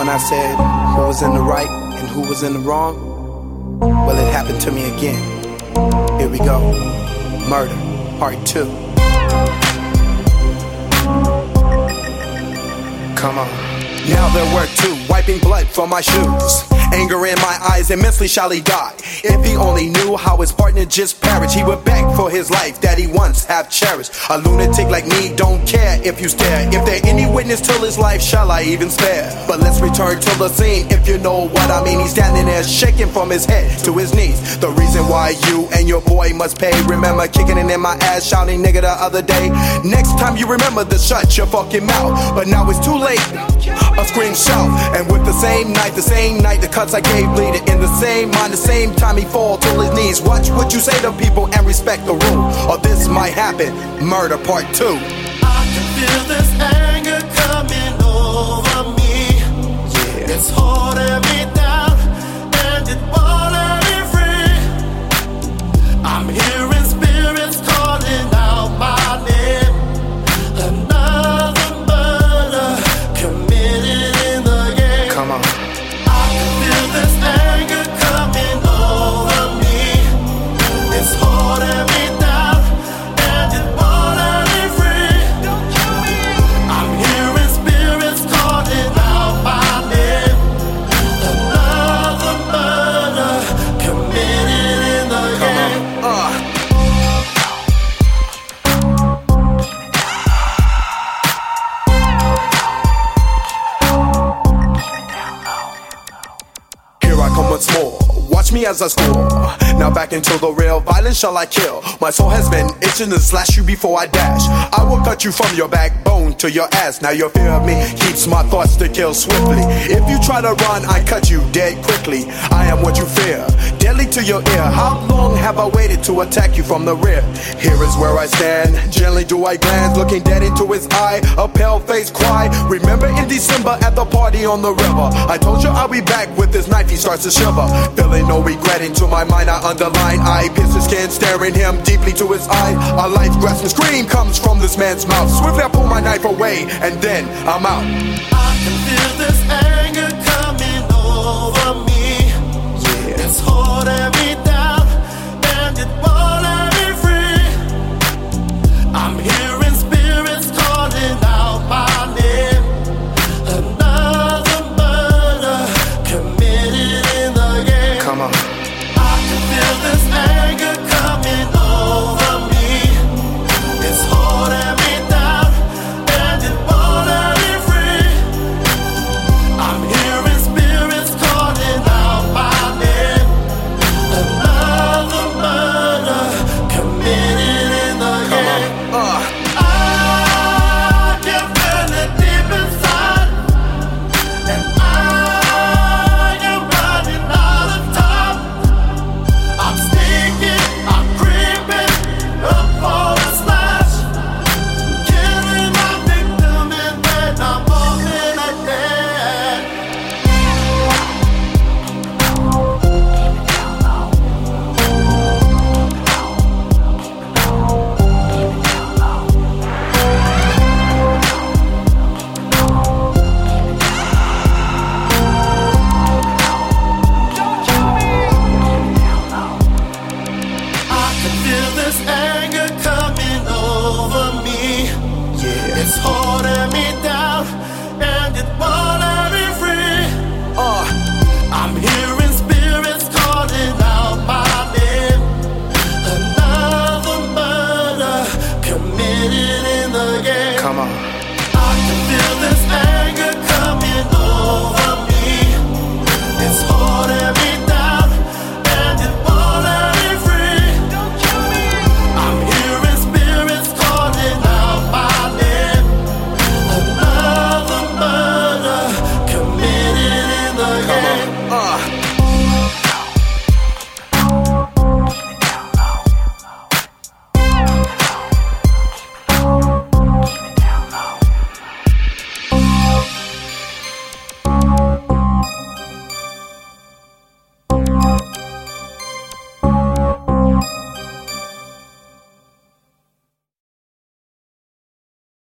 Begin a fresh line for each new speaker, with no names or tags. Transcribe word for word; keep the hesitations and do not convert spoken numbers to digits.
when I said who was in the right and who was in the wrong? Well, it happened to me again. Here we go. Murder, part two. Come on. Now there were two, wiping blood from my shoes. Anger in my eyes, immensely shall he die. If he only knew how his partner just perished, he would beg for his life that he once have cherished. A lunatic like me don't care if you stare. If there any witness till his life, shall I even spare? But let's return to the scene, if you know what I mean. He's standing there shaking from his head to his knees. The reason why you and your boy must pay. Remember kicking it in my ass, shouting nigga the other day. Next time you remember to shut your fucking mouth. But now it's too late, a scream shout. And with the same night, the same night, the cuts I gave bleeding in the same mind, the same time he fall to his knees. Watch what you say to people and respect the rule, or this might happen. Murder part two.
I can feel this anger coming over me. Yeah. It's holding me down and it won't let me free. I'm hearing spirits calling out my name. Another murder committed in the game.
Come on.
This anger coming over me, it's holding me down and it won't let me free. I'm hearing spirits calling out my name. Another murder committed in the game. Uh.
Here I come once more. Watch me as I score. Now back into the real violence shall I kill. My soul has been itching to slash you before I dash. I will cut you from your backbone to your ass. Now your fear of me keeps my thoughts to kill swiftly. If you try to run, I cut you dead quickly. I am what you fear, deadly to your ear. How long have I waited to attack you from the rear? Here is where I stand. Gently do I glance, looking dead into his eye. A pale face cry. Remember in December at the party on the river, I told you I'll be back with this knife. He starts to shiver, feeling no regret. Into my mind I underline, I pierce his skin, staring him deeply to his eye. A life-grasping scream comes from this man's mouth. Swiftly I pull my knife away, and then I'm out.
I can feel this anger coming over me. Yeah. It's holding me down and it won't let me free. I'm hearing spirits calling out my name. Another murder committed in the game.
Come on.
Feel this anger coming over me. It's holding me down and it won't let me free. I'm hearing spirits calling out my name. Another murder committed in the game.
Uh.
I can feel it deep inside, and I am running out of time. I'm sneaking, I'm creeping up for a slash, killing my victim and then I'm walking a dead. Feel this anger coming over me. Yeah. It's holding me down and it won't let me free.
Uh.
I'm hearing spirits calling out my name. Another murder committed in the game.
Come on.